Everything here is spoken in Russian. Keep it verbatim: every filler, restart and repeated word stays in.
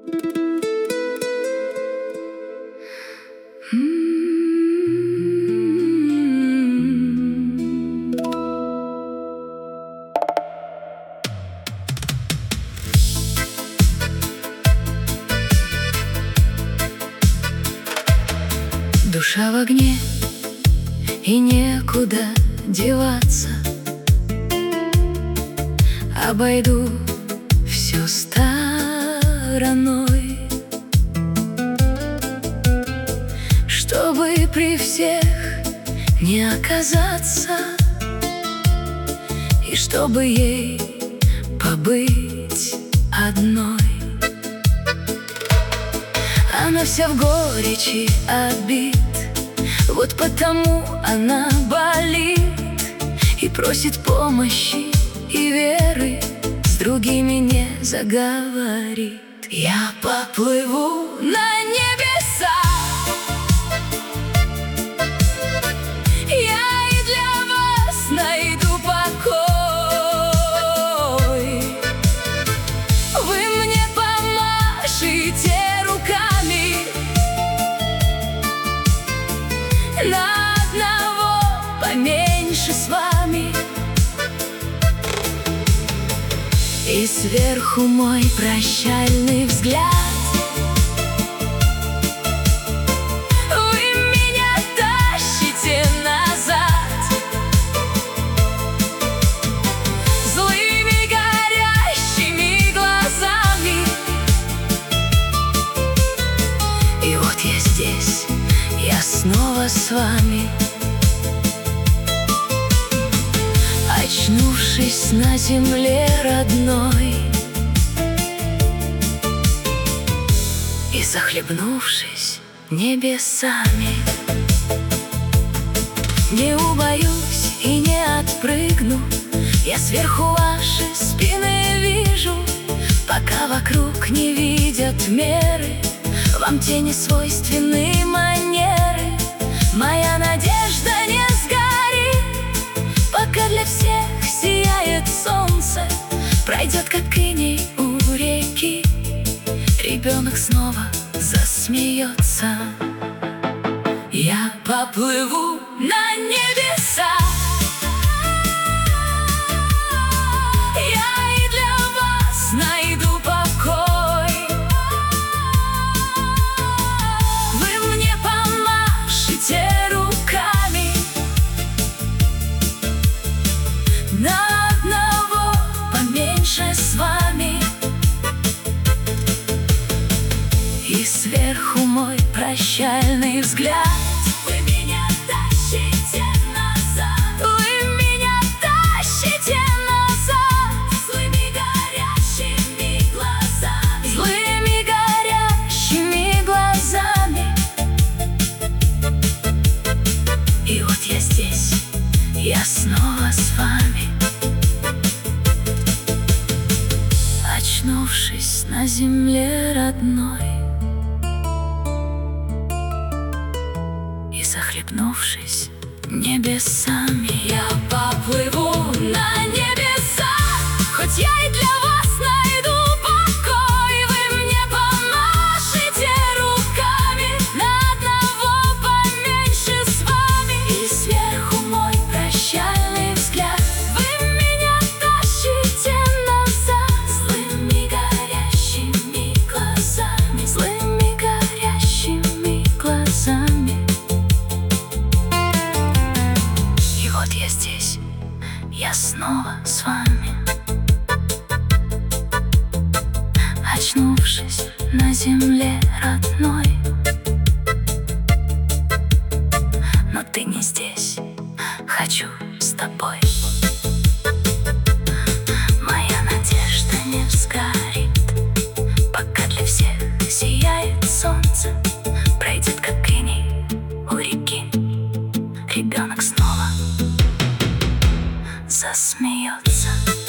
Душа в огне, и некуда деваться. Обойду все стороной, чтобы при всех не оказаться, и чтобы ей побыть одной. Она вся в горечи обид, вот потому она болит и просит помощи и веры, с другими не заговорит. Я поплыву на небеса, я и для вас найду покой. Вы мне помашите руками, на одного поменьше с вами. И сверху мой прощальный взгляд. Вы меня тащите назад злыми горящими глазами. И вот я здесь, я снова с вами. Очнувшись на земле родной и захлебнувшись небесами, не убоюсь и не отпрыгну, я сверху ваши спины вижу. Пока вокруг не видят меры, вам те не свойственны манеры. Моя надежда не сгорит, пока для всех сияет солнце. Пройдет, как иней у реки, ребенок снова засмеется. Я поплыву на небеса, я и для вас найду покой. Вы мне помашите руками, на одного поменьше с вами. И сверху мой прощальный взгляд. Вы меня тащите назад, вы меня тащите назад злыми горящими глазами, злыми горящими глазами. И вот я здесь, я снова с вами. Очнувшись на земле родной и захлебнувшись небесами, я поплыву на небеса, хоть я и для вас найду покой. Вы мне помашите руками, на одного поменьше с вами. И сверху мой прощальный взгляд. Вы меня тащите назад злыми горящими глазами, злыми горящими глазами. И вот я здесь, я снова с вами. Очнувшись на земле родной, но ты не здесь, хочу с тобой. Моя надежда не сгорит, пока для всех сияет солнце. Пройдет, как иней у реки, ребенок снова засмеется.